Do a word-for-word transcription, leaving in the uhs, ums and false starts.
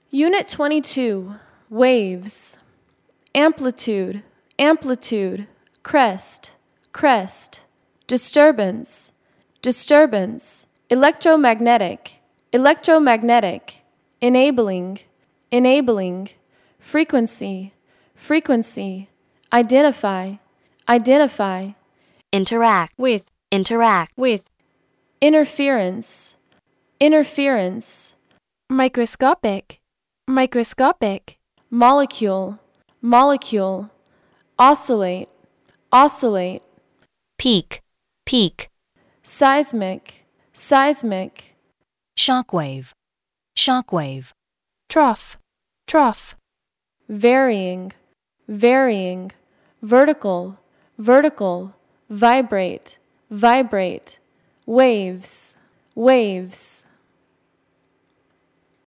Unit twenty-two, waves. Amplitude, amplitude, crest, crest. Disturbance, disturbance. Electromagnetic, electromagnetic. Enabling, enabling. Frequency, frequency. Identify, identify. Interact with, interact with. Interference, interference. Microscopic, microscopic. Molecule, molecule. Oscillate, oscillate. Peak, peak. Seismic, seismic. Shockwave, shockwave. Trough, trough. Varying, varying. Vertical, vertical. Vibrate, vibrate. Waves, waves.